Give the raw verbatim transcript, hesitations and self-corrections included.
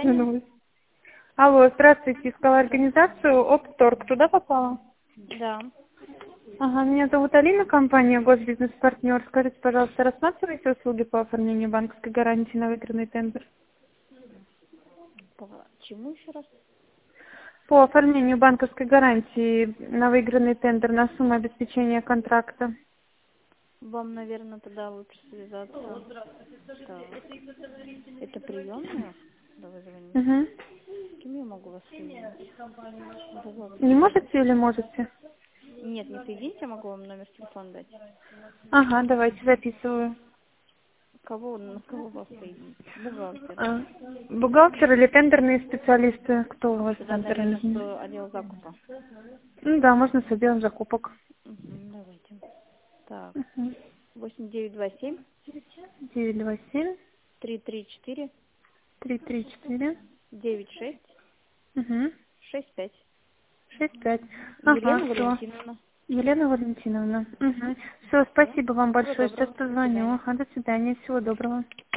Вернулась. Алло, здравствуйте, искала организацию Опторг. Туда попала? Да. Ага, меня зовут Алина, компания Госбизнес-партнер. Скажите, пожалуйста, рассматриваете услуги по оформлению банковской гарантии на выигранный тендер? По чему еще раз? По оформлению банковской гарантии на выигранный тендер на сумму обеспечения контракта. Вам, наверное, тогда лучше связаться. Так. Это приемная? Да, вы звоните. Угу. С кем я могу вас соединить? Не Бухгалтер. можете или можете? Нет, не соедините, я могу вам номер телефона дать. Ага, давайте записываю. Кого, на кого вас соединить? Бухгалтер. А, бухгалтер или тендерные специалисты? Кто у вас Тогда, там наверное, термин? с отдел закупа. Ну да, можно с отделом закупок. Угу, давайте. Так. Угу. восемь девять два семь девять два семь три три четыре три три четыре девять шесть угу. шесть пять. шесть пять. Ага, Елена все. Валентиновна. Елена Валентиновна. Угу. Все, Все. спасибо вам Всего большое. Сейчас доброго. До позвоню. свидания. Ага, до свидания. Всего доброго.